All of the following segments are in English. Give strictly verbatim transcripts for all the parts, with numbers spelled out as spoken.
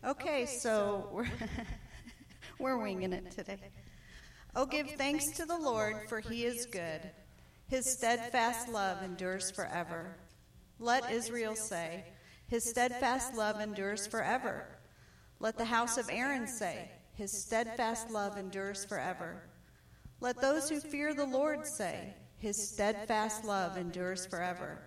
Okay, so we're, we're winging it today. Oh, give thanks to the Lord, for he is good. His steadfast love endures forever. Let Israel say, his steadfast love endures forever. Let the house of Aaron say, his steadfast love endures forever. Let those who fear the Lord say, his steadfast love endures forever.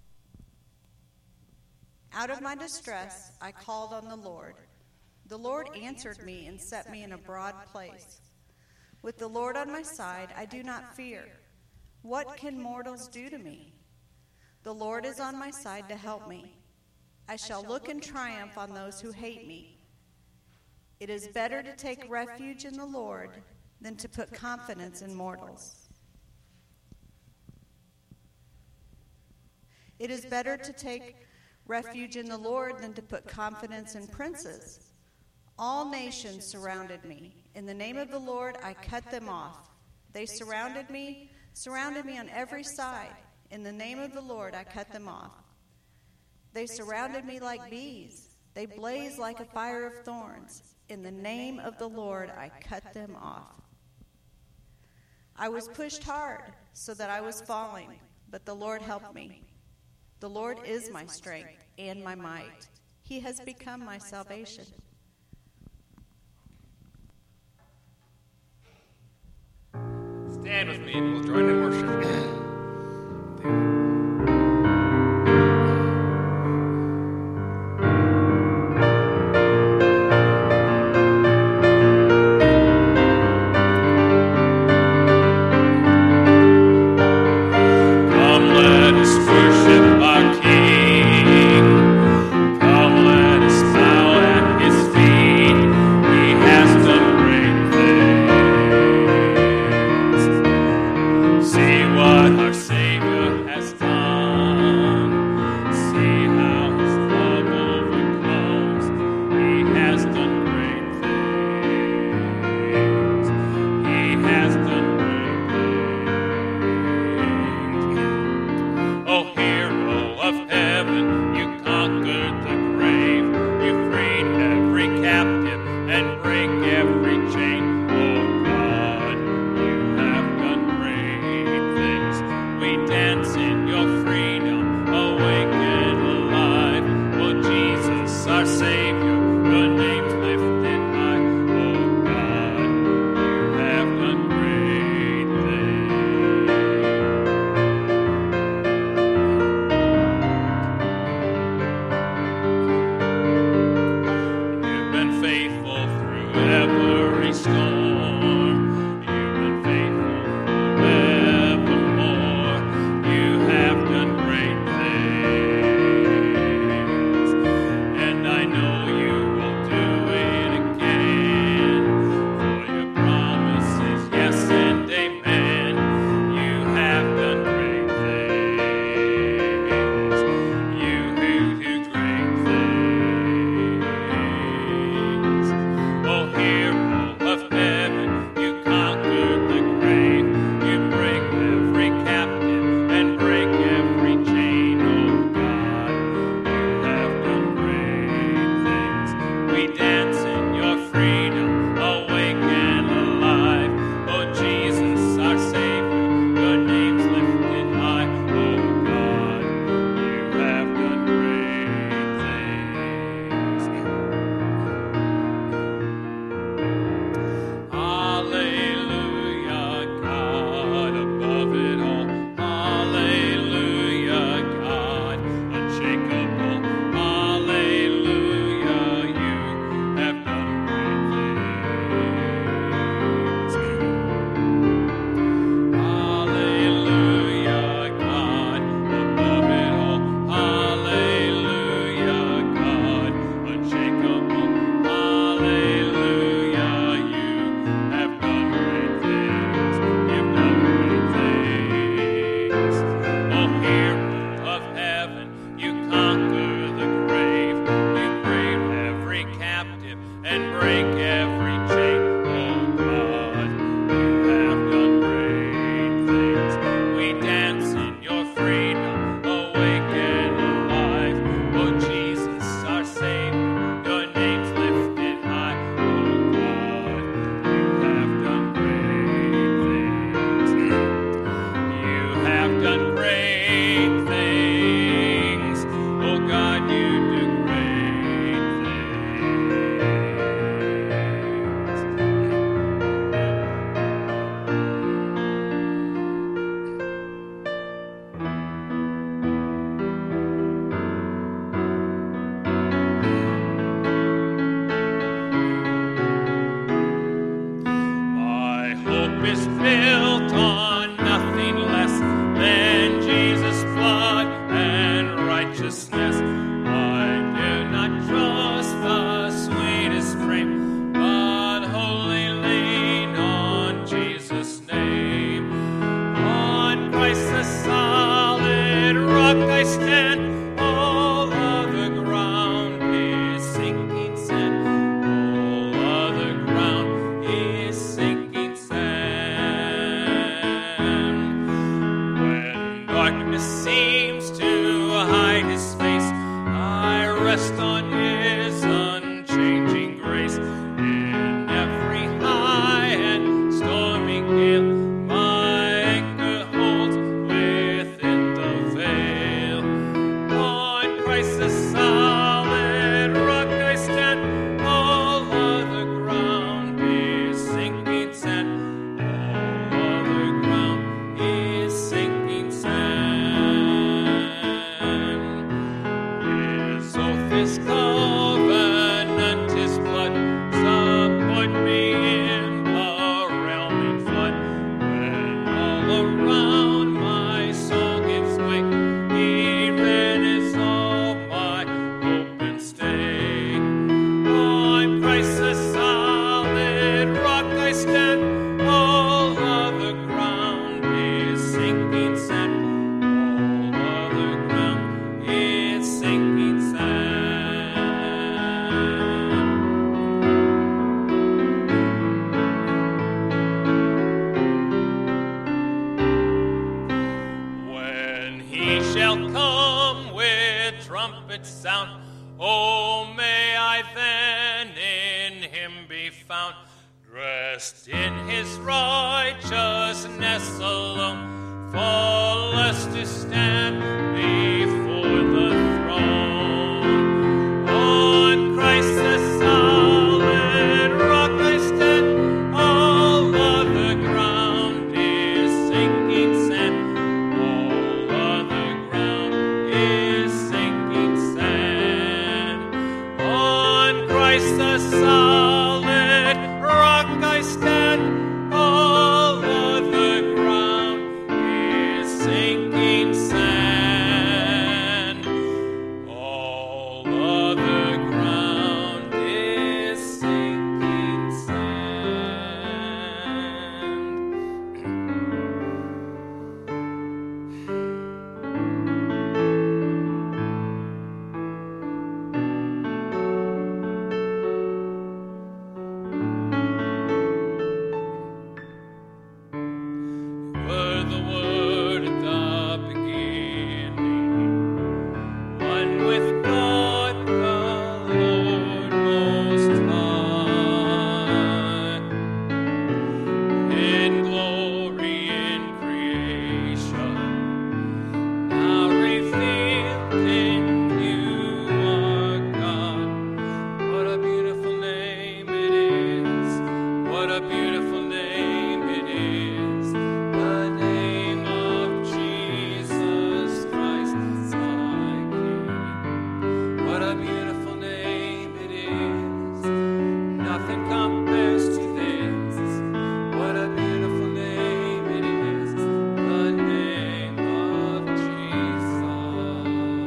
Out of my distress I called on the Lord. The Lord answered me and set me in a broad place. With the Lord on my side, I do not fear. What can mortals do to me? The Lord is on my side to help me. I shall look in triumph on those who hate me. It is better to take refuge in the Lord than to put confidence in mortals. It is better to take refuge in the Lord than to put confidence in princes. All nations surrounded me. In the name of the Lord, I cut them off. They surrounded me, surrounded me on every side. In the name of the Lord, I cut them off. They surrounded me like bees. They blaze like a fire of thorns. In the name of the Lord, I cut them off. I was pushed hard so that I was falling, but the Lord helped me. The Lord is my strength and my might. He has become my salvation. Stand with me and we'll join in worship. See what darkness seems to hide his face, I rest on his unchanging grace. In every high and stormy gale, my anchor holds within the veil. On Christ the solid rock I stand, all other ground is sinking sand. All other ground is sinking sand. His oath, his covenant, his blood support me in the realming flood. When all around my soul gives way, even is all my hope and stay. On Christ the solid rock I stand, all other ground is sinking sand. All other ground is sinking sand. When he shall come with trumpet sound, oh, may I then in him be found, dressed in his righteousness alone, faultless to stand before the throne. On Christ the solid rock I stand, all other ground is sinking sand. All other ground is sinking sand. On Christ the solid rock I stand, all other ground is sinking sand. All other ground is sinking were the Word at the beginning, one with God the Lord Most High. In glory in creation, now revealed in you are God. What a beautiful name it is. What a beautiful name it is. The name of Jesus Christ, my King. What a beautiful name it is. Nothing compares to this. What a beautiful name it is. The name of Jesus.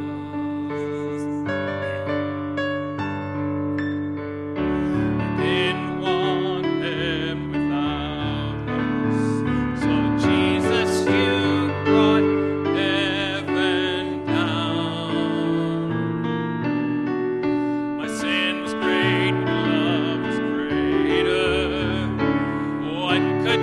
Didn't want him without us. So Jesus, you brought heaven down. My sin was great, your love was greater. What could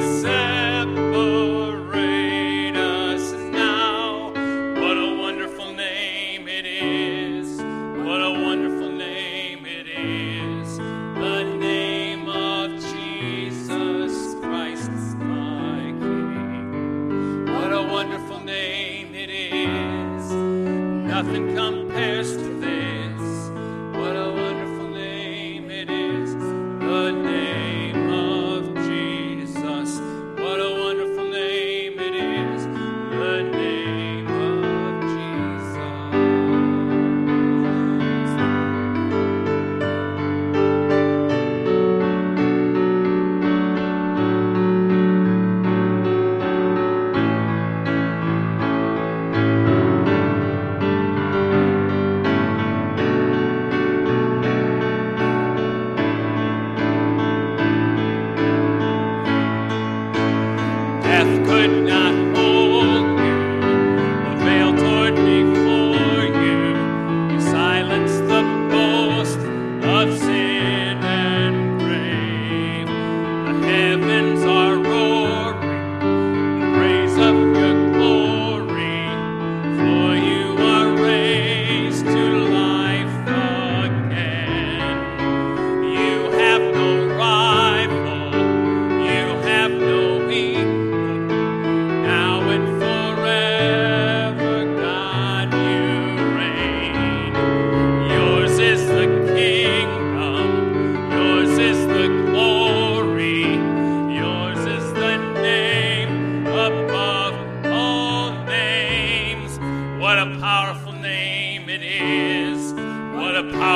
separate us now? What a wonderful name it is. What a wonderful name it is. The name of Jesus Christ, my King. What a wonderful name it is. Nothing compares to this. What a wonderful name it is. The name of Jesus. What a wonderful name it is. The name of Jesus.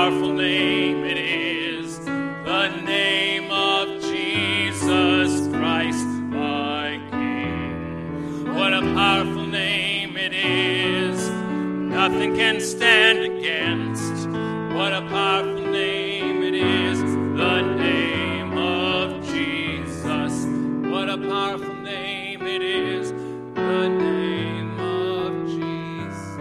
powerful name it is, the name of Jesus Christ, my King. What a powerful name it is, nothing can stand against. What a powerful name it is, the name of Jesus. What a powerful name it is, the name of Jesus.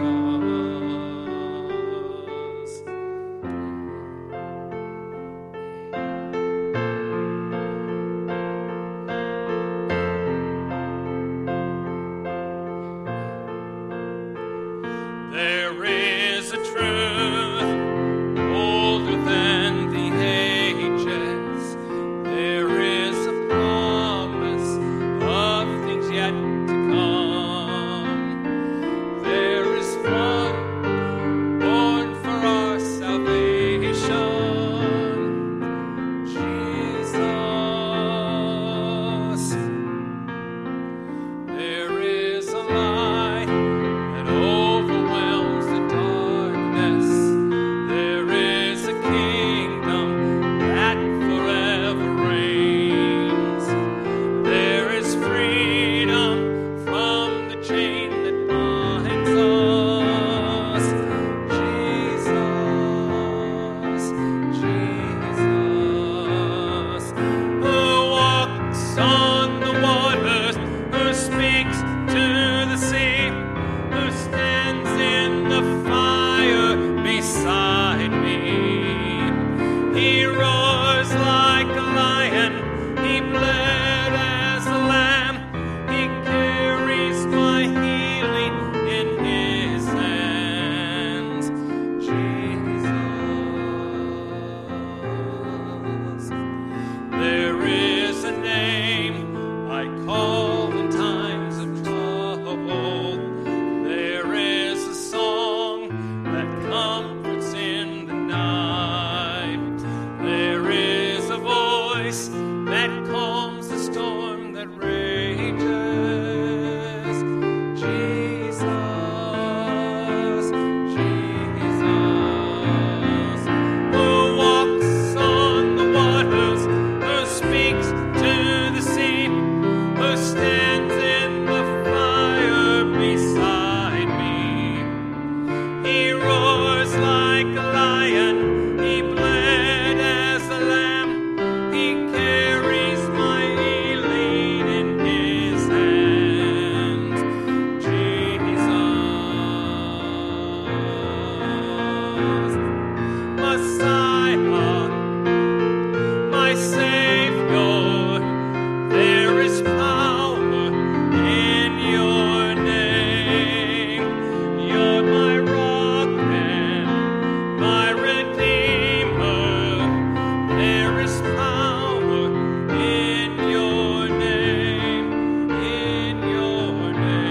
There is a truth older than the ages. There is a promise of things yet to come. There is one born for our salvation, Jesus. There is a light that overwhelms the darkness. There is a kingdom that forever reigns. There is freedom from the chain that binds us. Jesus, Jesus, who walks on the waters, who speaks to the sea, who stands in the fire beside me. He roars like a lion, he bled as a lamb, he carries my healing in his hands. Jesus, there is a name I call in times of trouble. There is a song that comforts in the night. There is a voice that calms the storm that rages. Jesus, Jesus, who walks on the waters, who speaks to the sea, who stands in the fire beside me. He roars like a lion, he bled as a lamb, he carries my healing in his hands. Jesus, Messiah, my Savior, there is power in your name. You're my rock and my Redeemer. There is power in your name, in your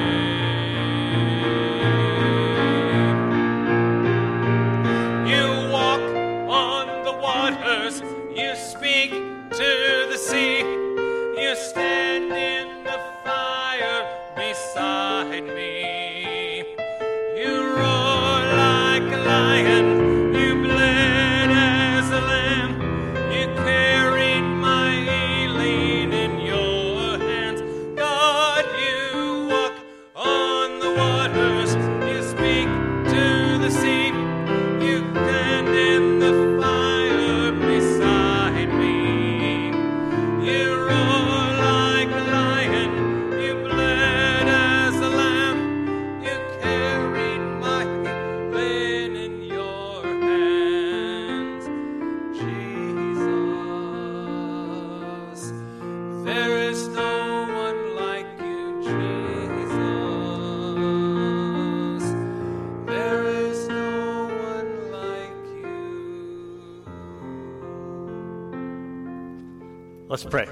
name. You walk on the waters, you speak to the sea, you stand in the fire beside me. You roar like a lion, you bled as a lamb, you carried my healing in your hands. God, you walk on the waters, you speak to the sea, you stand in the fire beside me. You roar like a lion, you bled as a lamb, you carried my healing in your hands. Jesus, there is no one like you, Jesus. There is no one like you. Let's pray.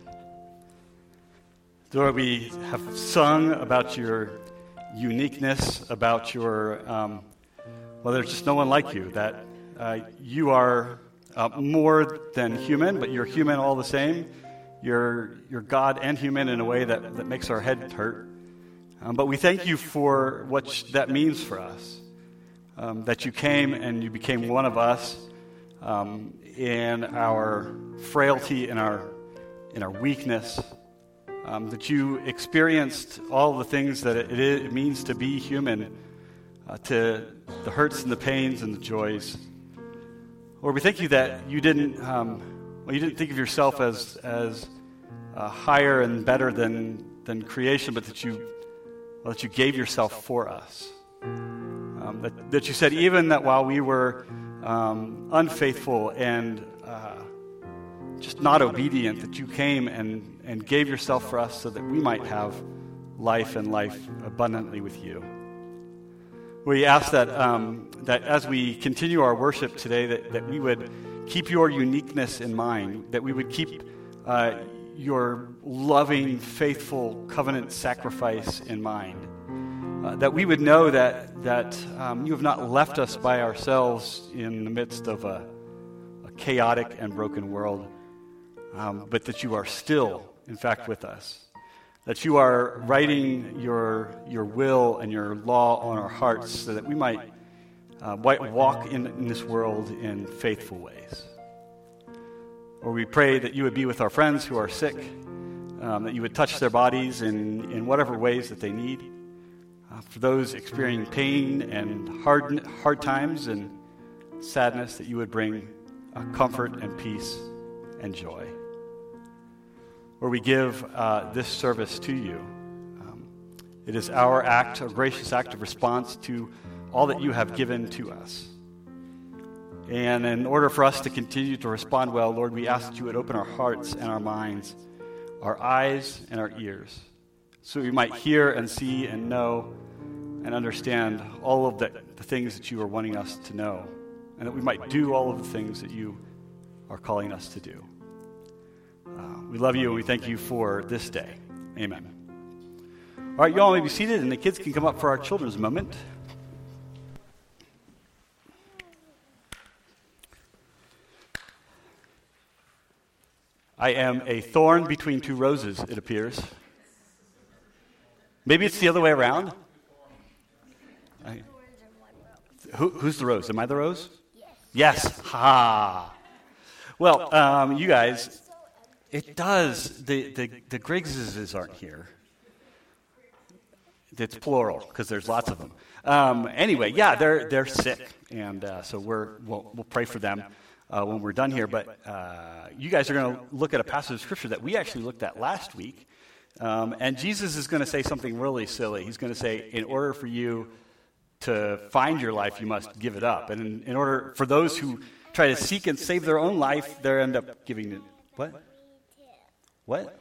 Lord, we have sung about your uniqueness, about your, um, well, there's just no one like you, that uh, you are uh, more than human, but you're human all the same. You're, you're God and human in a way that, that makes our head hurt. Um, but we thank you for what that means for us, um, that you came and you became one of us, um, in our frailty, in our in our weakness, um, that you experienced all the things that it, it means to be human, uh, to the hurts and the pains and the joys. Lord, we thank you that you didn't um, well, you didn't think of yourself as as uh, higher and better than than creation, but that you well, that you gave yourself for us. Um, that, that you said even that while we were um, unfaithful and uh, just not obedient, that you came and, and gave yourself for us so that we might have life and life abundantly with you. We ask that um, that as we continue our worship today, that, that we would keep your uniqueness in mind, that we would keep uh, your loving, faithful covenant sacrifice in mind, uh, that we would know that, that um, you have not left us by ourselves in the midst of a, a chaotic and broken world, um, but that you are still, in fact, with us. That you are writing your your will and your law on our hearts so that we might uh, walk in, in this world in faithful ways. Or we pray that you would be with our friends who are sick, um, that you would touch their bodies in, in whatever ways that they need. Uh, for those experiencing pain and hard hard times and sadness, that you would bring uh, comfort and peace and joy. Where we give uh, this service to you. Um, it is our act, a gracious act of response to all that you have given to us. And in order for us to continue to respond well, Lord, we ask that you would open our hearts and our minds, our eyes and our ears, so we might hear and see and know and understand all of the, the things that you are wanting us to know, and that we might do all of the things that you are calling us to do. Uh, we love you and we thank you for this day. Amen. All right, you all may be seated and the kids can come up for our children's moment. I am a thorn between two roses, it appears. Maybe it's the other way around. I, who, who's the rose? Am I the rose? Yes. Yes. Ha. Well, um, you guys... It does. The, the, the Griggses aren't here. It's plural because there's lots of them. Um, anyway, yeah, they're they're sick, and uh, so we're we'll, we'll pray for them uh, when we're done here. But uh, you guys are going to look at a passage of scripture that we actually looked at last week, um, and Jesus is going to say something really silly. He's going to say, "In order for you to find your life, you must give it up." And in, in order for those who try to seek and save their own life, they end up giving it what? What?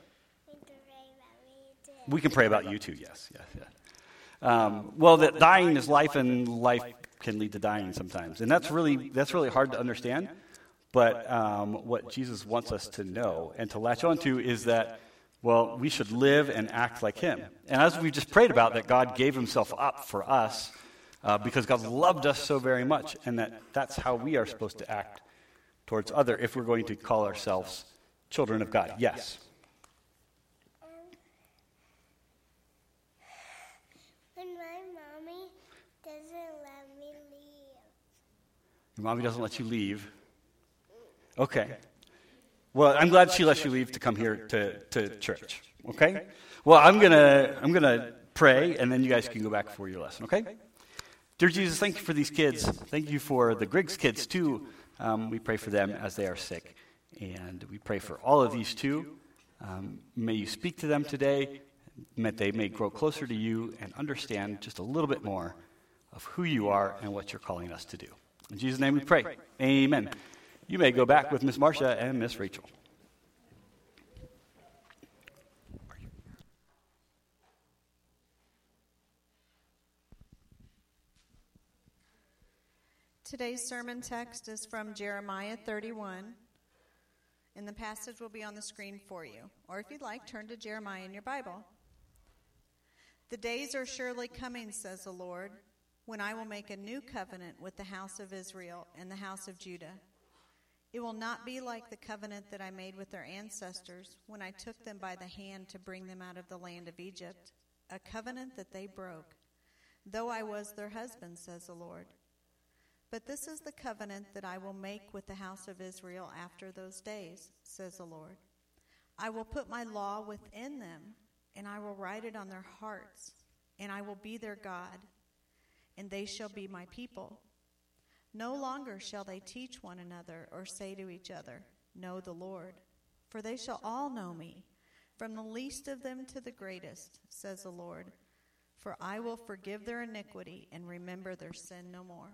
We can pray about you too, yes. yes, yes. Um, well, that dying is life, and life can lead to dying sometimes. And that's really that's really hard to understand. But um, what Jesus wants us to know and to latch on to is that, well, we should live and act like him. And as we just prayed about, that God gave himself up for us uh, because God loved us so very much, and that that's how we are supposed to act towards other if we're going to call ourselves children of God. Yes. Your mommy doesn't let you leave. Okay. Well, I'm glad she lets you leave to come here to, to church. Okay? Well, I'm gonna I'm gonna pray, and then you guys can go back for your lesson. Okay? Dear Jesus, thank you for these kids. Thank you for the Griggs kids too. Um, we pray for them as they are sick, and we pray for all of these too. Um, may you speak to them today. That they may grow closer to you and understand just a little bit more of who you are and what you're calling us to do. In Jesus' name we pray. Amen. You may go back with Miss Marcia and Miss Rachel. Today's sermon text is from Jeremiah thirty-one, and the passage will be on the screen for you. Or if you'd like, turn to Jeremiah in your Bible. The days are surely coming, says the Lord, when I will make a new covenant with the house of Israel and the house of Judah. It will not be like the covenant that I made with their ancestors when I took them by the hand to bring them out of the land of Egypt, a covenant that they broke, though I was their husband, says the Lord. But this is the covenant that I will make with the house of Israel after those days, says the Lord. I will put my law within them, and I will write it on their hearts, and I will be their God, and they shall be my people. No longer shall they teach one another or say to each other, know the Lord, for they shall all know me, from the least of them to the greatest, says the Lord. For I will forgive their iniquity and remember their sin no more.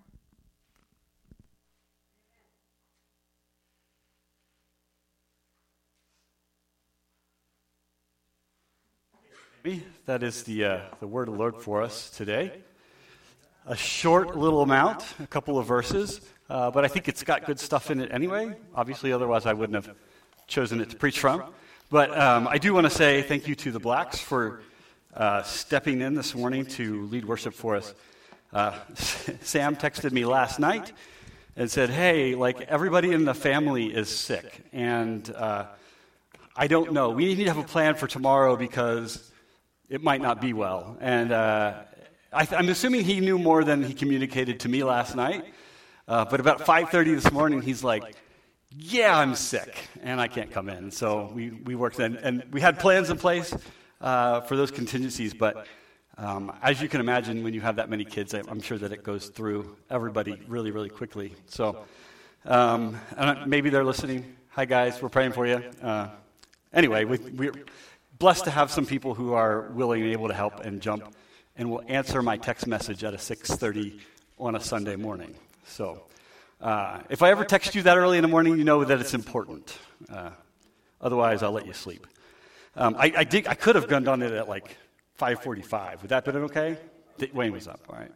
That is the uh, the word of the Lord for us today. A short little amount, a couple of verses, uh, but I think it's got good stuff in it anyway. Obviously, otherwise I wouldn't have chosen it to preach from. But um, I do want to say thank you to the Blacks for uh, stepping in this morning to lead worship for us. Uh, Sam texted me last night and said, hey, like everybody in the family is sick, and uh, I don't know. We need to have a plan for tomorrow because it might not be well. And uh, I th- I'm assuming he knew more than he communicated to me last night. Uh, but about five thirty this morning, he's like, yeah, I'm sick, and I can't come in. So we, we worked in, and we had plans in place uh, for those contingencies. But um, as you can imagine, when you have that many kids, I'm sure that it goes through everybody really, really quickly. So um, and maybe they're listening. Hi, guys. We're praying for you. Uh, anyway, we, we're blessed to have some people who are willing and able to help and jump and will answer my text message at a six thirty on a Sunday morning. So uh, if I ever text you that early in the morning, you know that it's important. Uh, otherwise, I'll let you sleep. Um, I, I, did, I could have gone on it at like five forty-five. Would that have been okay? Wayne was up, all right.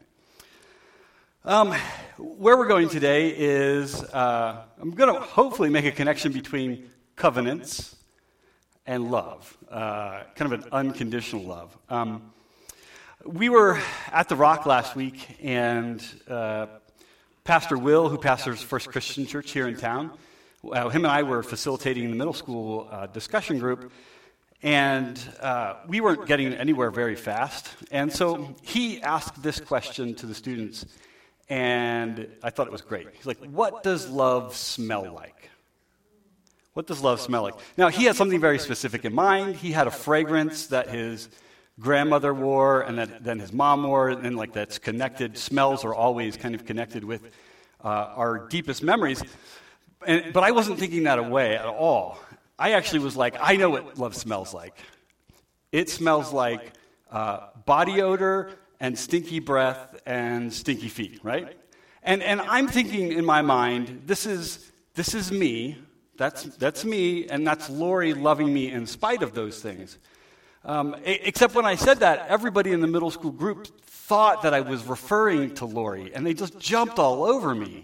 Um, where we're going today is uh, I'm going to hopefully make a connection between covenants and love, uh, kind of an unconditional love. Um, we were at the Rock last week, and uh, Pastor Will, who pastors First Christian Church here in town, uh, him and I were facilitating the middle school uh, discussion group, and uh, we weren't getting anywhere very fast. And so he asked this question to the students, and I thought it was great. He's like, what does love smell like? What does love smell like? Now, he had something very specific in mind. He had a fragrance that his grandmother wore and that then his mom wore, and like that's connected. Smells are always kind of connected with uh, our deepest memories. And, but I wasn't thinking that away at all. I actually was like, I know what love smells like. It smells like uh, body odor and stinky breath and stinky feet, right? And and I'm thinking in my mind, this is this is me. That's that's me, and that's Lori loving me in spite of those things. Um, except when I said that, everybody in the middle school group thought that I was referring to Lori, and they just jumped all over me.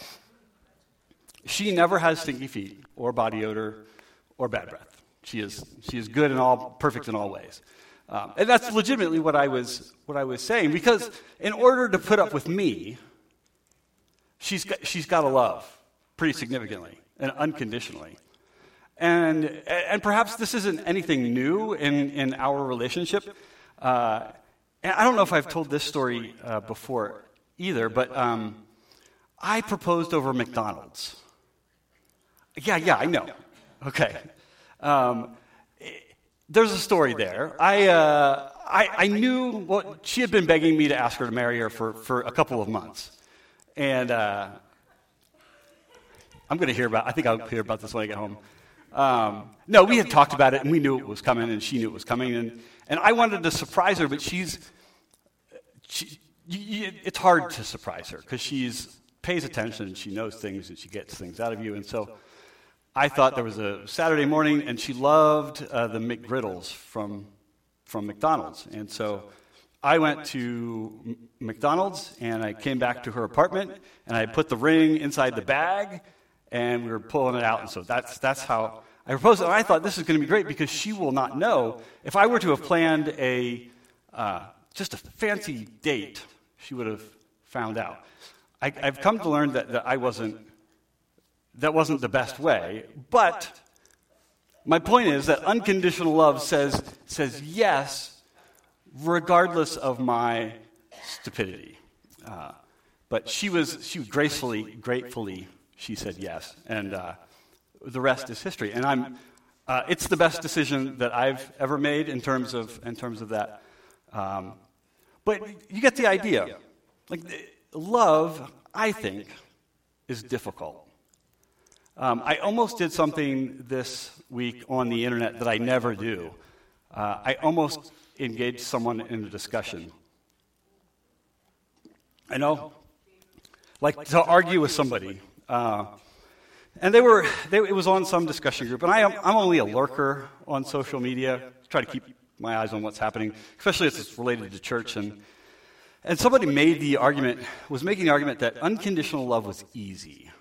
She never has stinky feet or body odor or bad breath. She is she is good and all perfect in all ways, um, and that's legitimately what I was what I was saying. Because in order to put up with me, she's got, she's got to love pretty significantly and unconditionally. And and perhaps this isn't anything new in, in our relationship. Uh, and I don't know if I've told this story uh, before either, but um, I proposed over McDonald's. Yeah, yeah, I know. Okay. Um, there's a story there. I, uh, I I knew what she had been begging me to ask her to marry her for, for a couple of months. And uh, I'm going to hear about, I think I'll hear about this when I get home. Um, no, we had talked about it, and we knew it was coming, and she knew it was coming. And, and I wanted to surprise her, but she's, she, you, it's hard to surprise her because she's pays attention, and she knows things, and she gets things out of you. And so I thought there was a Saturday morning, and she loved uh, the McGriddles from from McDonald's. And so I went to M- McDonald's, and I came back to her apartment, and I put the ring inside the bag, and we were pulling it out. And so that's that's how I proposed it. And I thought this is going to be great because she will not know. If I were to have planned a uh, just a fancy date, she would have found out. I, I've come to learn that, that I wasn't, that wasn't the best way, but my point is that unconditional love says, says yes, regardless of my stupidity. Uh, but she was she gracefully, gratefully, she said yes, and uh, the rest is history. And I'm, uh, it's the best decision that I've ever made in terms of in terms of that. Um, but you get the idea. Like love, I think, is difficult. Um, I almost did something this week on the internet that I never do. Uh, I almost engaged someone in a discussion. I know, like to argue with somebody. Uh, and they were, they, it was on some discussion group. And I am, I'm only a lurker on social media. Try to keep my eyes on what's happening, especially if it's related to church. And and somebody made the argument, was making the argument that unconditional love was easy.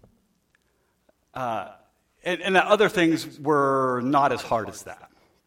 Uh, and, and that other things were not as hard as that.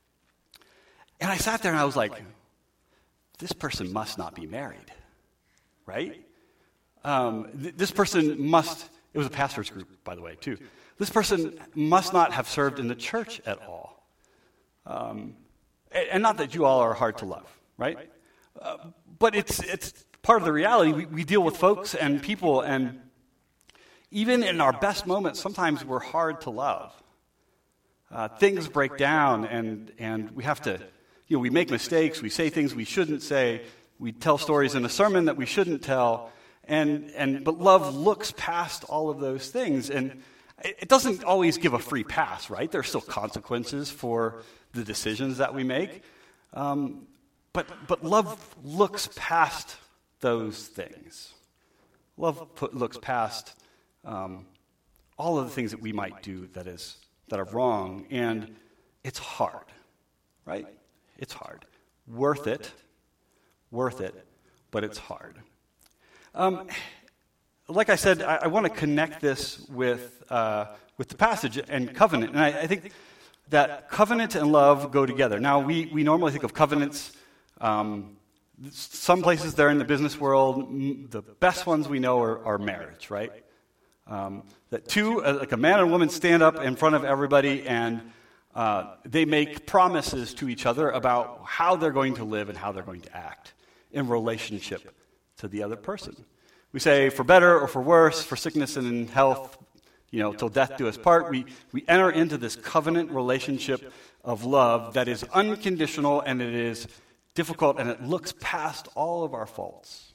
And I sat there and I was like, this person must not be married, right? Um, th- this person must, it was a pastor's group, by the way, too. This person must not have served in the church at all. Um, and, and not that you all are hard to love, right? Uh, but it's it's part of the reality. We, we deal with folks and people, and even in our best moments, sometimes we're hard to love. Uh, things break down, and and we have to, you know, we make mistakes. We say things we shouldn't say. We tell stories in a sermon that we shouldn't tell. And and but love looks past all of those things, and it, it doesn't always give a free pass, right? There are still consequences for the decisions that we make. Um, but but love looks past those things. Love put, looks past um, all of the things that we might do that is that are wrong, and it's hard, right? It's hard. Worth it, worth it, but it's hard. Um, like I said, I, I want to connect this with uh, with the passage and covenant, and I, I think that covenant and love go together. Now, we, we normally think of covenants. Um, some places they're in the business world. M- the best ones we know are, are marriage, right? Um, that two, uh, like a man and a woman, stand up in front of everybody and uh, they make promises to each other about how they're going to live and how they're going to act in relationship to the other person. We say, for better or for worse, for sickness and in health, you know, till death do us part. We we enter into this covenant relationship of love that is unconditional, and it is difficult, and it looks past all of our faults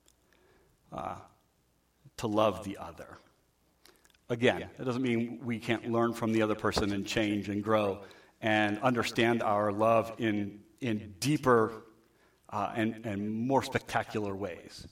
uh, to love the other. Again, that doesn't mean we can't learn from the other person and change and grow and understand our love in in deeper Uh, and, and more spectacular ways.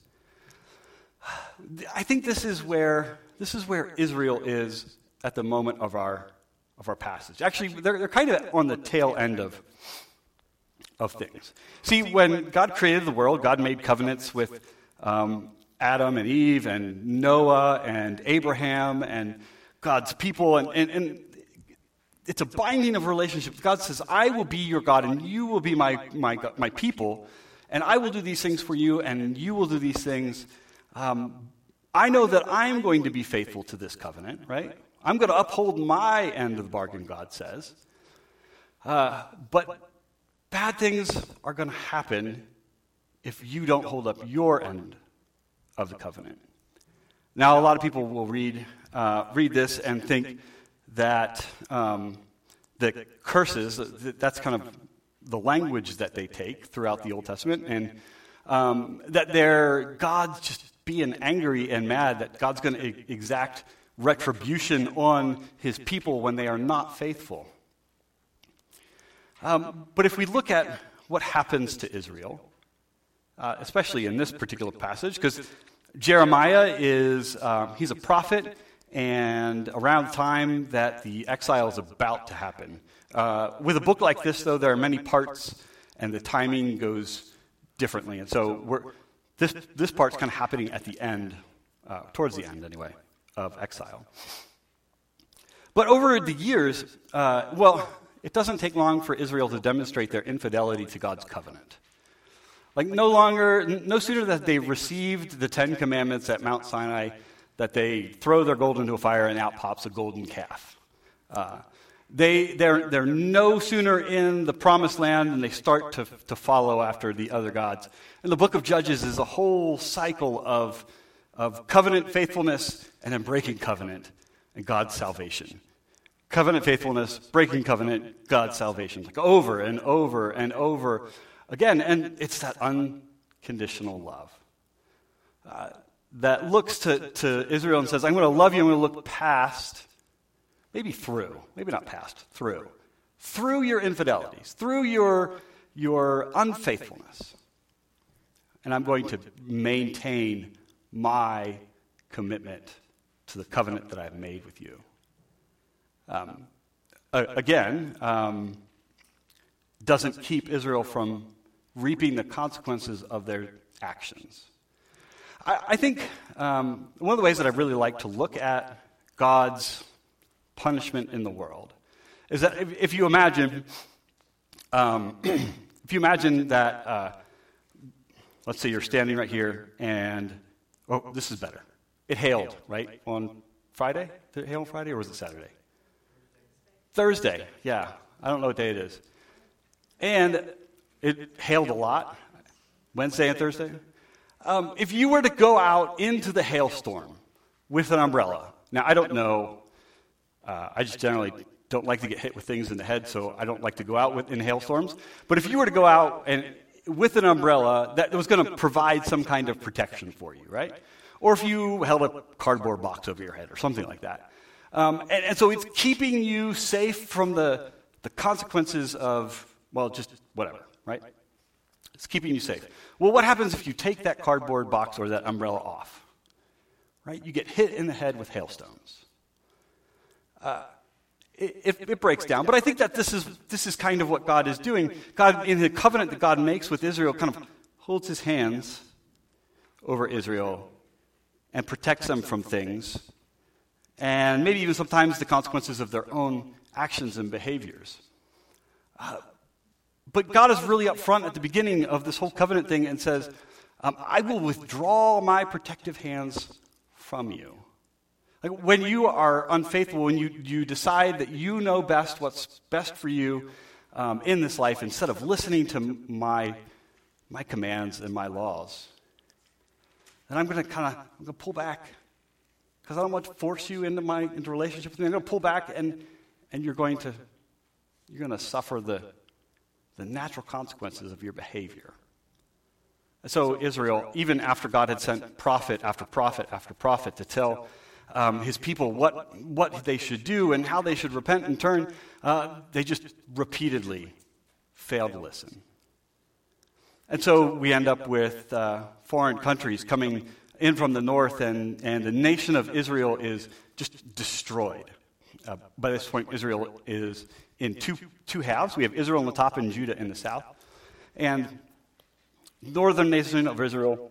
I think this is where this is where Israel is at the moment of our of our passage. Actually, they're they're kind of on the tail end of of things. See, when God created the world, God made covenants with um, Adam and Eve and Noah and Abraham and God's people, and, and, and it's a binding of relationships. God says, "I will be your God, and you will be my my my people." And I will do these things for you, and you will do these things. Um, I know that I'm going to be faithful to this covenant, right? I'm going to uphold my end of the bargain, God says. Uh, but bad things are going to happen if you don't hold up your end of the covenant. Now, a lot of people will read uh, read this and think that um, the curses, that's kind of the language that they take throughout the Old Testament, and um, that they're God's just being angry and mad, that God's going to e- exact retribution on his people when they are not faithful. Um, but if we look at what happens to Israel, uh, especially in this particular passage, because Jeremiah is, uh, he's a prophet, and around the time that the exile is about to happen. Uh, with a book like this, though, there are many parts, and the timing goes differently. And so we're, this this part's kind of happening at the end, uh, towards the end, anyway, of exile. But over the years, uh, well, it doesn't take long for Israel to demonstrate their infidelity to God's covenant. Like no longer, no sooner that they received the Ten Commandments at Mount Sinai, that they throw their gold into a fire and out pops a golden calf. Uh, They, they're, they're no sooner in the promised land than they start to, to follow after the other gods. And the book of Judges is a whole cycle of, of covenant faithfulness and then breaking covenant and God's salvation. Covenant faithfulness, breaking covenant, God's salvation. Like over and over and over again. And it's that unconditional love uh, that looks to, to Israel and says, I'm going to love you, I'm going to look past, maybe through, maybe not past, through. Through your infidelities, through your, your unfaithfulness. And I'm going to maintain my commitment to the covenant that I've made with you. Um, again, um, doesn't keep Israel from reaping the consequences of their actions. I, I think um, one of the ways that I really like to look at God's punishment in the world is that if, if you imagine, um, if you imagine that, uh, let's say you're standing right here and, oh, this is better. It hailed, right, on Friday? Did it hail on Friday or was it Saturday? Thursday, yeah. I don't know what day it is. And it hailed a lot, Wednesday and Thursday. Um, if you were to go out into the hailstorm with an umbrella, now I don't know, uh, I just generally don't like to get hit with things in the head, so I don't like to go out with, in hailstorms. But if you were to go out and with an umbrella, that was going to provide some kind of protection for you, right? Or if you held a cardboard box over your head or something like that. Um, and, and so it's keeping you safe from the, the consequences of, well, just whatever, right? It's keeping you safe. Well, what happens if you take that cardboard box or that umbrella off? Right? You get hit in the head with hailstones. Uh, it, it, it breaks down. But I think that this is this is kind of what God is doing. God, in the covenant that God makes with Israel, kind of holds his hands over Israel and protects them from things, and maybe even sometimes the consequences of their own actions and behaviors. Uh, but God is really upfront at the beginning of this whole covenant thing and says, um, I will withdraw my protective hands from you. Like when you are unfaithful, when you, you decide that you know best what's best for you um, in this life, instead of listening to my, my commands and my laws, then I'm going to kind of I'm going to pull back because I don't want to force you into my into relationship with me. I'm going to pull back, and and you're going to you're going to suffer the the natural consequences of your behavior. And so Israel, even after God had sent prophet after prophet after prophet to tell um, his people what what they should do and how they should repent and turn, uh, they just repeatedly failed to listen. And so we end up with uh, foreign countries coming in from the north, and, and the nation of Israel is just destroyed. Uh, by this point, Israel is in two two halves. We have Israel on the top and Judah in the south. And northern nation of Israel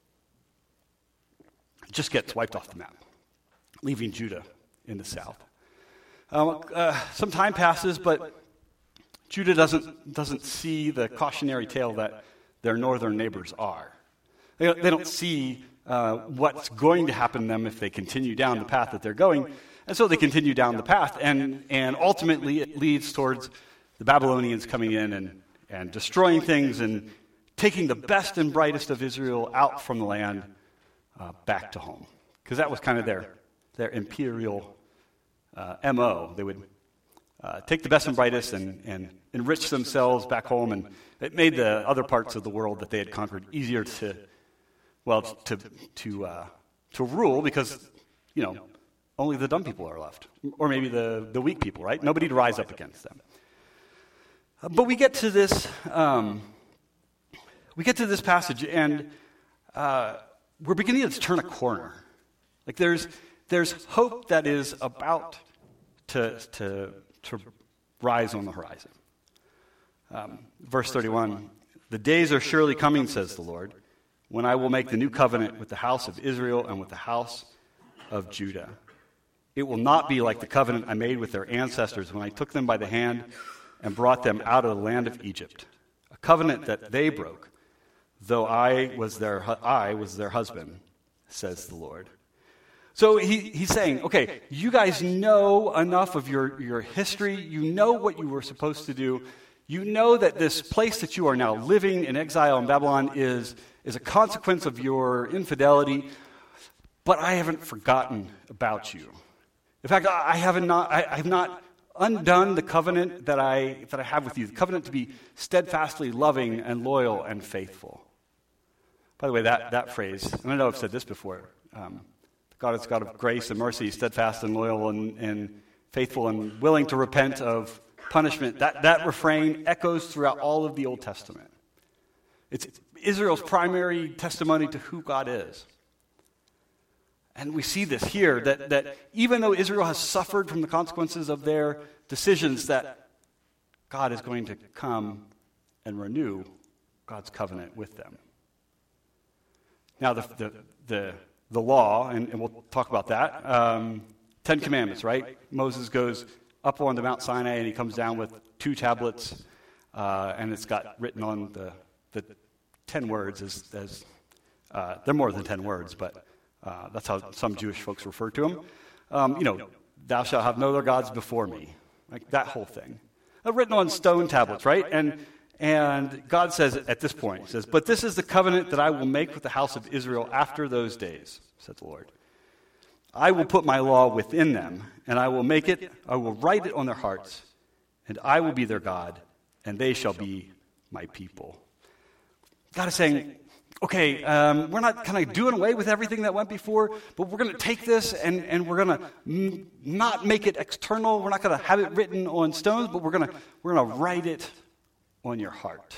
just gets wiped off the map, leaving Judah in the south. Um, uh, some time passes, but Judah doesn't doesn't see the cautionary tale that their northern neighbors are. They, they don't see uh, what's going to happen to them if they continue down the path that they're going. And so they continue down the path, and, and ultimately it leads towards the Babylonians coming in and, and destroying things and taking the best and brightest of Israel out from the land uh, back to home. Because that was kind of their, their imperial uh, M O. They would uh, take the best and brightest and, and enrich themselves back home, and it made the other parts of the world that they had conquered easier to, well, to to uh, to rule, because, you know, only the dumb people are left, or maybe the, the weak people, right? Nobody to rise up against them. Uh, but we get to this, um, we get to this passage, and uh, we're beginning to turn a corner. Like there's there's hope that is about to to to rise on the horizon. Um, verse thirty-one, the days are surely coming, says the Lord, when I will make the new covenant with the house of Israel and with the house of Judah. It will not be like the covenant I made with their ancestors when I took them by the hand and brought them out of the land of Egypt, a covenant that they broke, though I was their I was their husband, says the Lord. So he, he's saying, okay, you guys know enough of your, your history. You know what you were supposed to do. You know that this place that you are now living in exile in Babylon is, is a consequence of your infidelity. but I haven't forgotten about you. In fact, I have not, I, I have not undone the covenant that I, that I have with you, the covenant to be steadfastly loving and loyal and faithful. By the way, that, that phrase, and I know I've said this before, um, God is God of grace and mercy, steadfast and loyal and, and faithful and willing to repent of punishment. That, that refrain echoes throughout all of the Old Testament. It's Israel's primary testimony to who God is. And we see this here, that, that even though Israel has suffered from the consequences of their decisions, that God is going to come and renew God's covenant with them. Now, the the the, the law, and, and we'll talk about that, um, Ten Commandments, right? Moses goes up onto Mount Sinai, and he comes down with two tablets, uh, and it's got written on the, the ten words, as, as uh, they're more than ten words, but Uh, that's how some Jewish folks refer to them. Um, you know, thou shalt have no other gods before me. Like that whole thing. Uh, written on stone tablets, right? And and God says at this point, he says, but this is the covenant that I will make with the house of Israel after those days, said the Lord. I will put my law within them, and I will make it, I will write it on their hearts, and I will be their God, and they shall be my people. God is saying, okay, um, we're not kind of doing away with everything that went before, but we're going to take this and, and we're going to m- not make it external. We're not going to have it written on stones, but we're going to we're going to write it on your heart.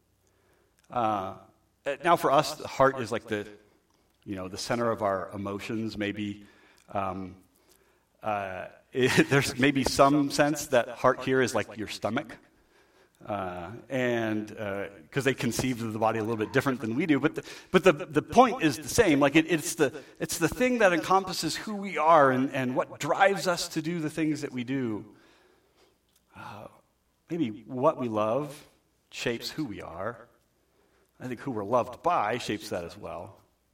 Uh, now, for us, the heart is like the you know the center of our emotions. Maybe um, uh, it, there's maybe some sense that heart here is like your stomach. Uh, and because uh, they conceive of the body a little bit different than we do, but the, but the the point is the same. Like it, it's the it's the thing that encompasses who we are and, and what drives us to do the things that we do. Uh, maybe what we love shapes who we are. I think who we're loved by shapes that as well.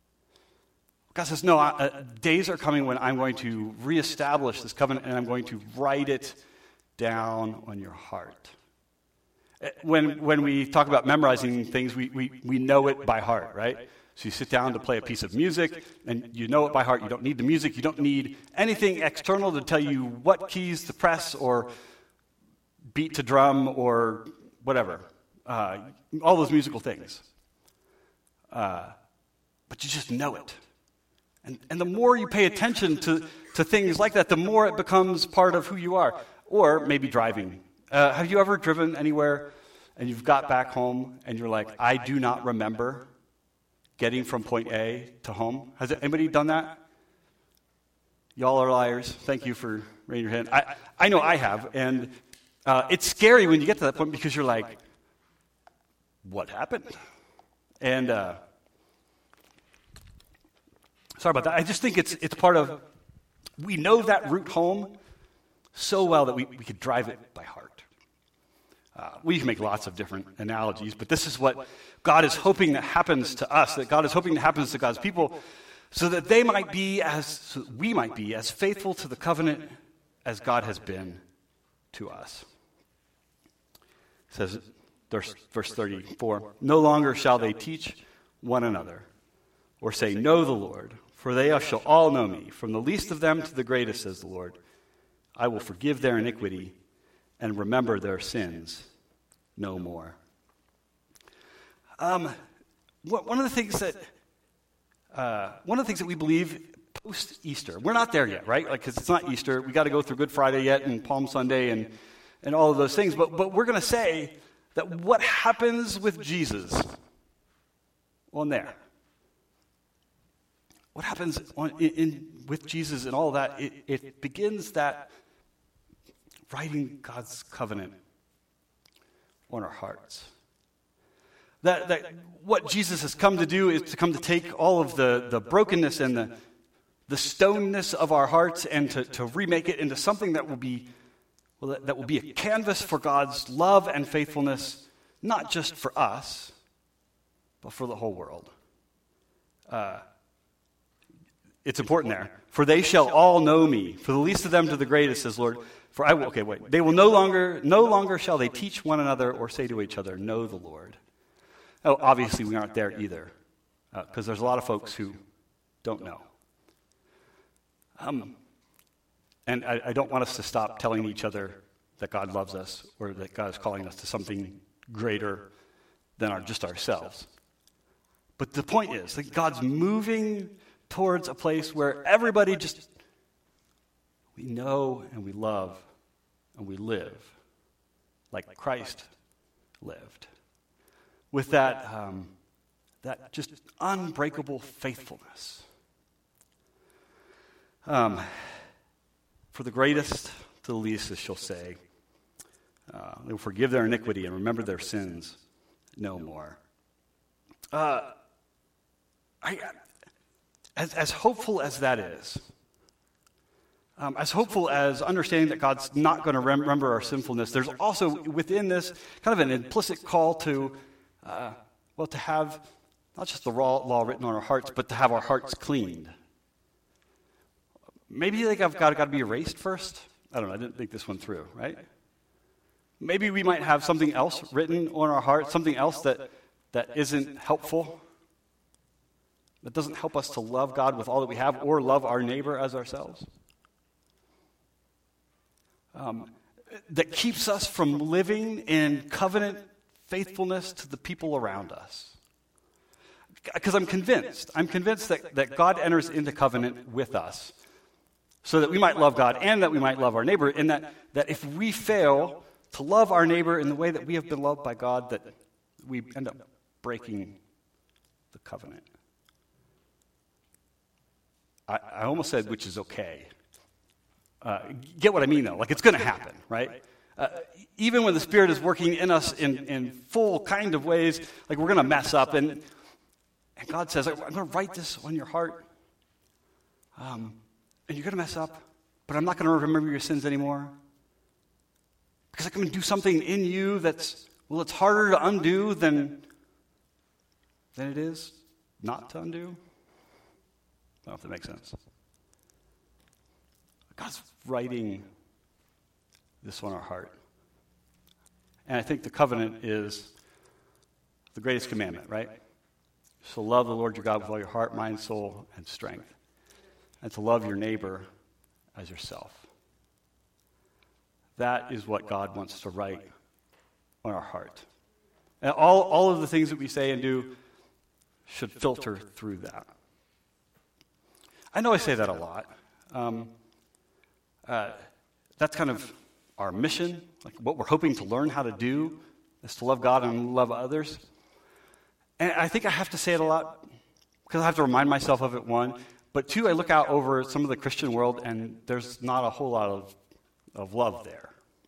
God says, no, uh, days are coming when I'm going to reestablish this covenant and I'm going to write it down on your heart. When when we talk about memorizing things, we, we, we know it by heart, right? So you sit down to play a piece of music, and you know it by heart. You don't need the music. You don't need anything external to tell you what keys to press or beat to drum or whatever. Uh, all those musical things. Uh, but you just know it. And, and the more you pay attention to, to things like that, the more it becomes part of who you are. Or maybe driving. Uh, have you ever driven anywhere and you've got back home and you're like, I do not remember getting from point A to home? Has anybody done that? Y'all are liars. Thank you for raising your hand. I, I know I have. And uh, it's scary when you get to that point because you're like, what happened? And uh, sorry about that. I just think it's it's part of, we know that route home so well that we, we could drive it by heart. Uh, we can make lots of different analogies, but this is what God is hoping that happens to us, that God is hoping that happens to God's people, so that they might be as, so that we might be as faithful to the covenant as God has been to us. It says, verse thirty-four, no longer shall they teach one another, or say, know the Lord, for they shall all know me, from the least of them to the greatest, says the Lord. I will forgive their iniquity and remember their sins no more. Um, one of the things that uh, one of the things that we believe post Easter, we're not there yet, right? Like, because it's not Easter, we got to go through Good Friday yet, and Palm Sunday, and and all of those things. But but we're going to say that what happens with Jesus on there, what happens on, in, in with Jesus and all that, it, it begins that writing God's covenant on our hearts. That, that what Jesus has come to do is to come to take all of the, the brokenness and the, the stoneness of our hearts and to, to remake it into something that will be well, that, that will be a canvas for God's love and faithfulness, not just for us, but for the whole world. Uh, it's important there. For they shall all know me, for the least of them to the greatest, says Lord. For I will, okay, wait. They will no longer, no longer shall they teach one another or say to each other, know the Lord. Oh, obviously we aren't there either, because uh, there's a lot of folks who don't know. Um, and I, I don't want us to stop telling each other that God loves us or that God is calling us to something greater than our, just ourselves. But the point is that God's moving towards a place where everybody just, we know and we love and we live like Christ lived. With that, um, that just unbreakable faithfulness. Um, for the greatest to the least, as she'll say, uh, they will forgive their iniquity and remember their sins no more. Uh, I, as, as hopeful as that is, um, as hopeful as understanding that God's not going to rem- remember our sinfulness, there's also within this kind of an implicit call to, uh, well, to have not just the raw law written on our hearts, but to have our hearts cleaned. Maybe you think I've got, got to be erased first. I don't know. I didn't think this one through, right? Maybe we might have something else written on our heart, something else that, that isn't helpful, that doesn't help us to love God with all that we have or love our neighbor as ourselves. Um, that keeps us from living in covenant faithfulness to the people around us. Because I'm convinced, I'm convinced that, that God enters into covenant with us so that we might love God and that we might love our neighbor, and that, that if we fail to love our neighbor in the way that we have been loved by God, that we end up breaking the covenant. I, I almost said, which is okay. Uh, get what I mean, though? Like, it's going to happen, right? Uh, even when the Spirit is working in us in, in full kind of ways, like we're going to mess up, and, and God says, I'm going to write this on your heart. Um, and you're going to mess up, but I'm not going to remember your sins anymore. Because I'm going to do something in you that's, well, it's harder to undo than, than it is not to undo. I don't know if that makes sense. God's writing this on our heart. And I think the covenant is the greatest commandment, right? So love the Lord your God with all your heart, mind, soul, and strength. And to love your neighbor as yourself. That is what God wants to write on our heart. And all, all of the things that we say and do should filter through that. I know I say that a lot. Um, uh, that's kind of our mission, like what we're hoping to learn how to do is to love God and love others. And I think I have to say it a lot because I have to remind myself of it, one. But two, I look out over some of the Christian world and there's not a whole lot of, of love there.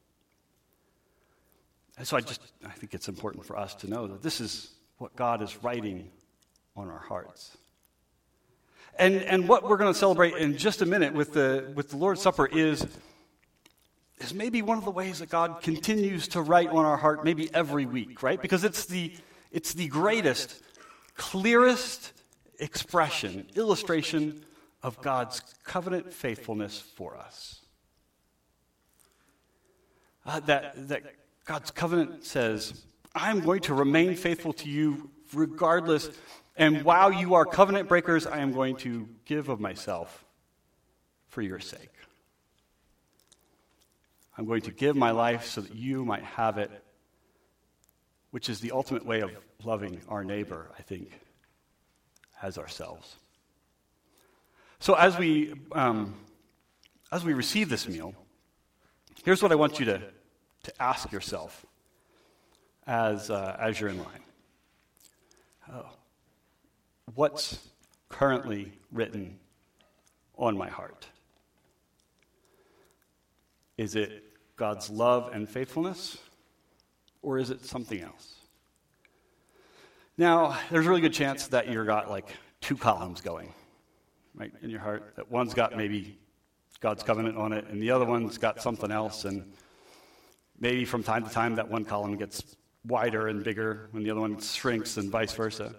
And so I just, I think it's important for us to know that this is what God is writing on our hearts. And and what we're going to celebrate in just a minute with the with the Lord's Supper is, is maybe one of the ways that God continues to write on our heart maybe every week, right? Because it's the it's the greatest, clearest expression, illustration of God's covenant faithfulness for us. Uh, that that God's covenant says, I'm going to remain faithful to you regardless. And while you are covenant breakers, I am going to give of myself for your sake. I'm going to give my life so that you might have it, which is the ultimate way of loving our neighbor, I think, as ourselves. So as we um, as we receive this meal, here's what I want you to, to ask yourself as uh, as you're in line. Oh. What's currently written on my heart? Is it God's love and faithfulness, or is it something else? Now, there's a really good chance that you've got like two columns going, right, in your heart. That one's got maybe God's covenant on it, and the other one's got something else, and maybe from time to time that one column gets wider and bigger when the other one shrinks and vice versa.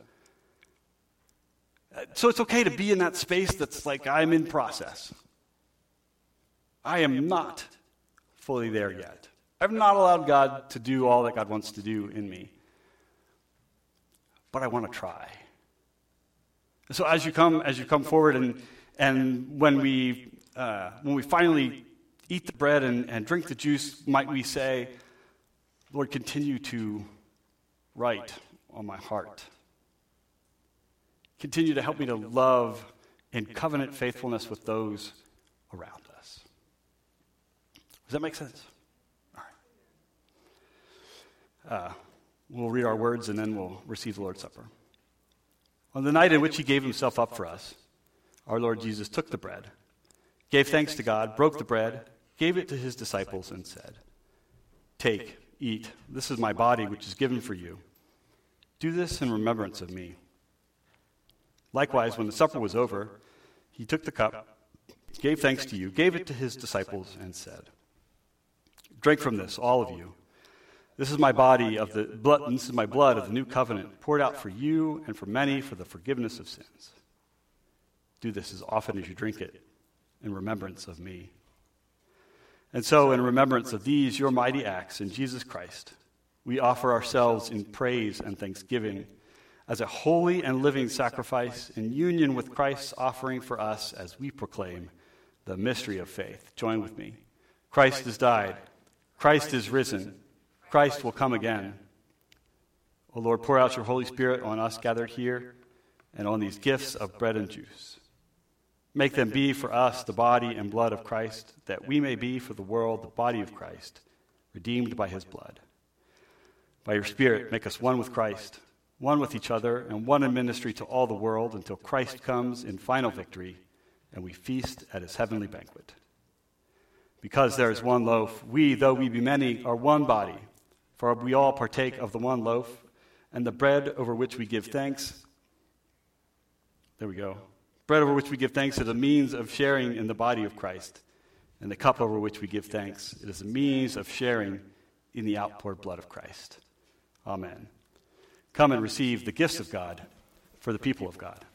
So it's okay to be in that space that's like, I'm in process. I am not fully there yet. I've not allowed God to do all that God wants to do in me. But I want to try. So as you come, as you come forward, and and when we uh, when we finally eat the bread and, and drink the juice, might we say, Lord, continue to write on my heart. Continue to help me to love in covenant faithfulness with those around us. Does that make sense? All right. Uh, we'll read our words and then we'll receive the Lord's Supper. On the night in which he gave himself up for us, our Lord Jesus took the bread, gave thanks to God, broke the bread, gave it to his disciples, and said, "Take, eat, this is my body which is given for you. Do this in remembrance of me." Likewise, when the supper was over, he took the cup, gave thanks to you, gave it to his disciples, and said, "Drink from this, all of you. This is my body of the blood, this is my blood of the new covenant, poured out for you and for many for the forgiveness of sins. Do this as often as you drink it in remembrance of me." And so, in remembrance of these, your mighty acts in Jesus Christ, we offer ourselves in praise and thanksgiving as a holy and living sacrifice in union with Christ's offering for us as we proclaim the mystery of faith. Join with me. Christ has died. Christ is risen. Christ will come again. O Lord, pour out your Holy Spirit on us gathered here and on these gifts of bread and juice. Make them be for us the body and blood of Christ, that we may be for the world the body of Christ, redeemed by his blood. By your Spirit, make us one with Christ, one with each other, and one in ministry to all the world until Christ comes in final victory and we feast at his heavenly banquet. Because there is one loaf, we, though we be many, are one body, for we all partake of the one loaf, and the bread over which we give thanks. There we go. Bread over which we give thanks is a means of sharing in the body of Christ, and the cup over which we give thanks, it is a means of sharing in the outpoured blood of Christ. Amen. Come and receive the gifts of God for the people of God.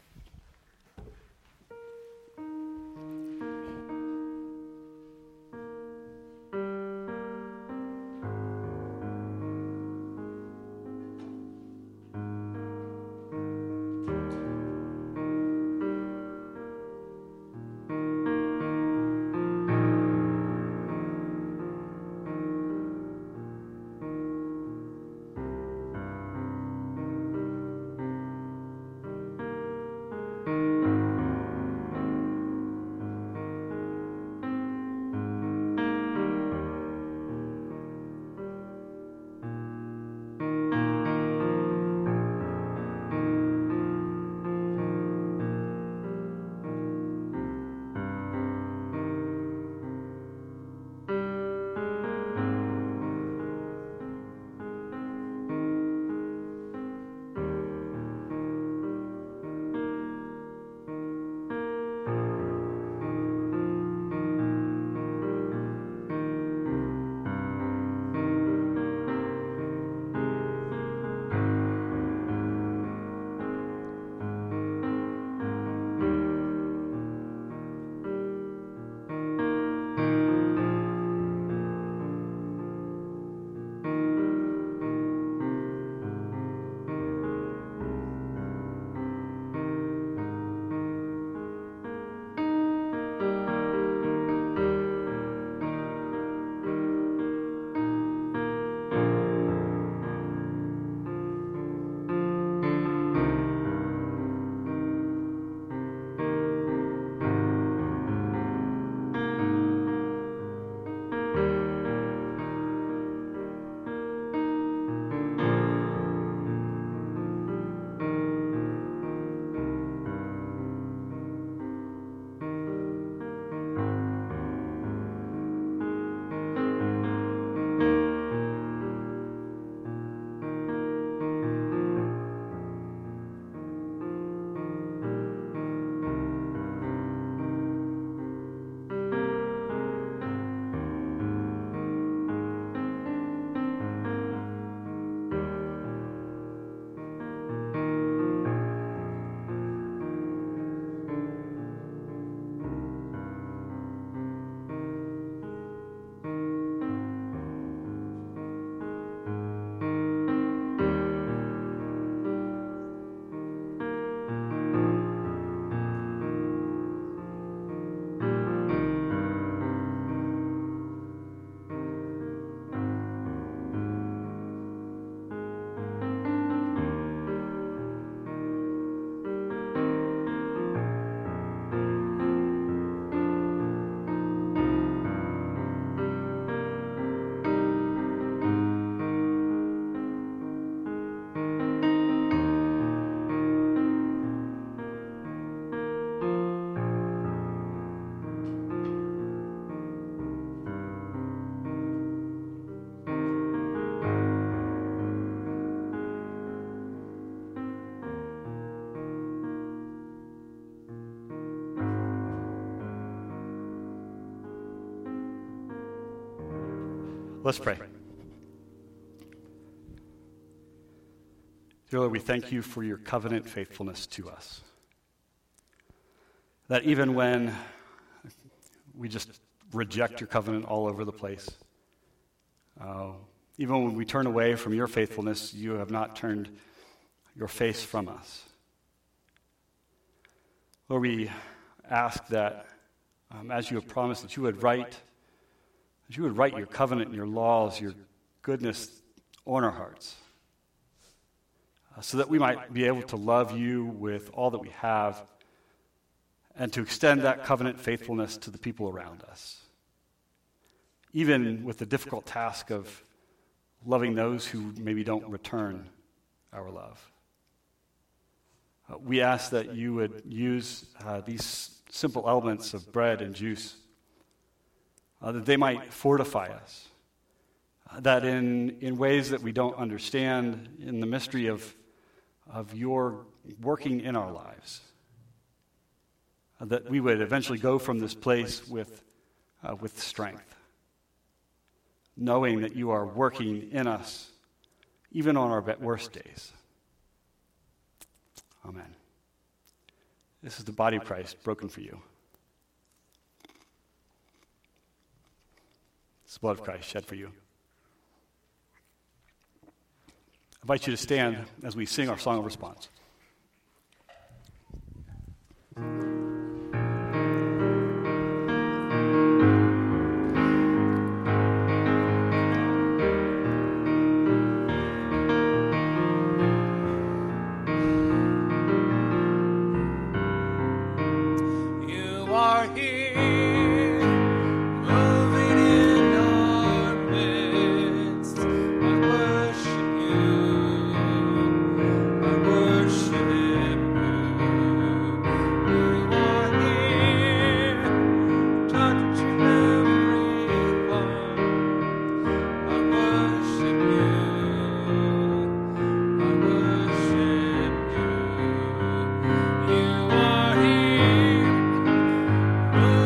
Let's pray. Dear Lord, we thank you for your covenant faithfulness to us. That even when we just reject your covenant all over the place, uh, even when we turn away from your faithfulness, you have not turned your face from us. Lord, we ask that um, as you have promised, that you would write, that you would write your covenant and your laws, your goodness on our hearts, uh, so that we might be able to love you with all that we have and to extend that covenant faithfulness to the people around us, even with the difficult task of loving those who maybe don't return our love. Uh, we ask that you would use uh, these simple elements of bread and juice, uh, that they might fortify us, uh, that in, in ways that we don't understand, in the mystery of, of your working in our lives, uh, that we would eventually go from this place with, uh, with strength, knowing that you are working in us, even on our worst days. Amen. This is the body of Christ broken for you. It's the blood of Christ shed for you. I invite you to stand as we sing our song of response. You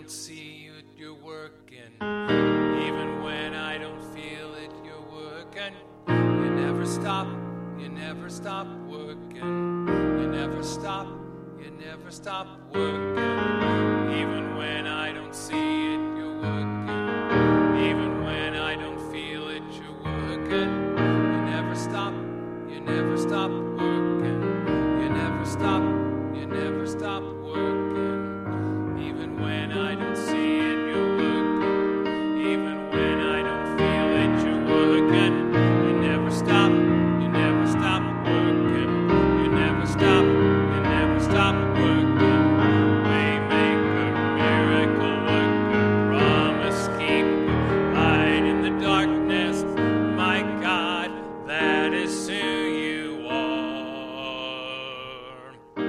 don't see it, you're working. Even when I don't feel it, you're working. You never stop, you never stop working. You never stop, you never stop working. Even when I don't see it, you're working. Even when I don't feel it, you're working. You never stop, you never stop working. You never stop, you never stop working. Even when I don't see it, you're working. Even when I don't feel it, you're working. You never stop, you never stop working. You never stop, you never stop working. Waymaker, miracle worker, promise keeper, light in the darkness. My God, that is who you are.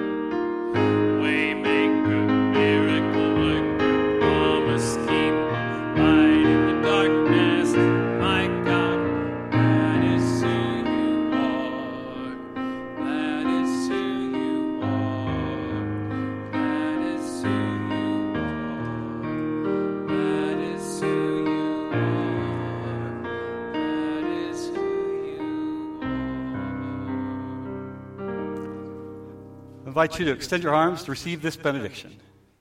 Waymaker, miracle worker, promise keeper, light in the darkness. My God, that is who you are. That is who you are. That is who you are. That is who you are. That is who you are. I invite you to extend your arms to receive this benediction.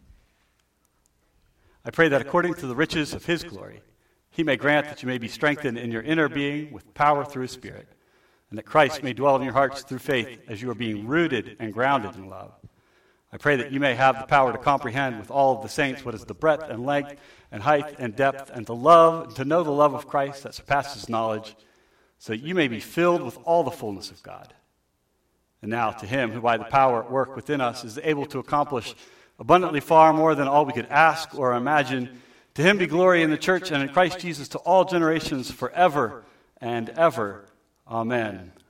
I pray that according to the riches of his glory, he may grant that you may be strengthened in your inner being with power through his Spirit, and that Christ may dwell in your hearts through faith as you are being rooted and grounded in love. I pray that you may have the power to comprehend with all of the saints what is the breadth and length and height and depth, and to love, to know the love of Christ that surpasses knowledge, so that you may be filled with all the fullness of God. And now to him who by the power at work within us is able to accomplish abundantly far more than all we could ask or imagine, to him be glory in the church and in Christ Jesus to all generations forever and ever. Amen.